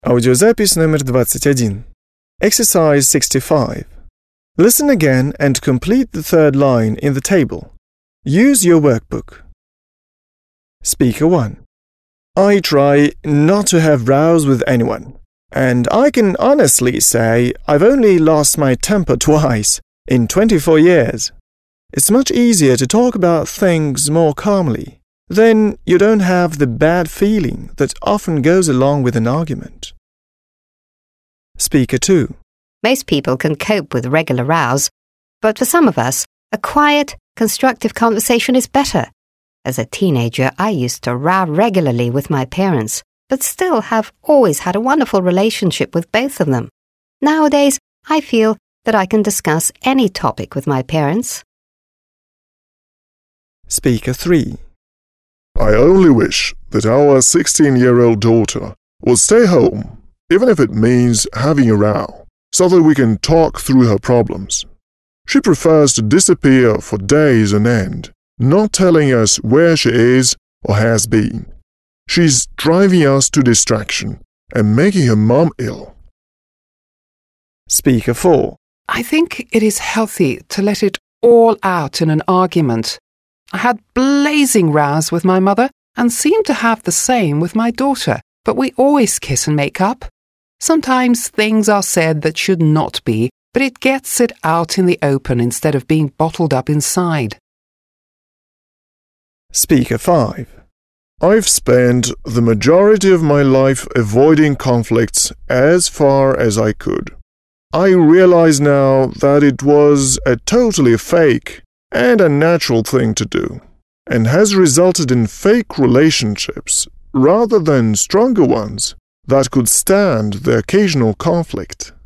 Аудиозапись номер 21. Exercise 65. Listen again and complete the third line in the table. Use your workbook. Speaker 1. I try not to have rows with anyone, and I can honestly say I've only lost my temper twice in 24 years. It's much easier to talk about things more calmly. Then you don't have the bad feeling that often goes along with an argument. Speaker 2. Most people can cope with regular rows, but for some of us, a quiet, constructive conversation is better. As a teenager, I used to row regularly with my parents, but still have always had a wonderful relationship with both of them. Nowadays, I feel that I can discuss any topic with my parents. Speaker 3. I only wish that our 16-year-old daughter would stay home, even if it means having a row, so that we can talk through her problems. She prefers to disappear for days on end, not telling us where she is or has been. She's driving us to distraction and making her mom ill. Speaker 4. I think it is healthy to let it all out in an argument. I had blazing rows with my mother and seem to have the same with my daughter, but we always kiss and make up. Sometimes things are said that should not be, but it gets it out in the open instead of being bottled up inside. Speaker 5. I've spent the majority of my life avoiding conflicts as far as I could. I realize now that it was a totally fake and unnatural thing to do, and has resulted in fake relationships rather than stronger ones that could stand the occasional conflict.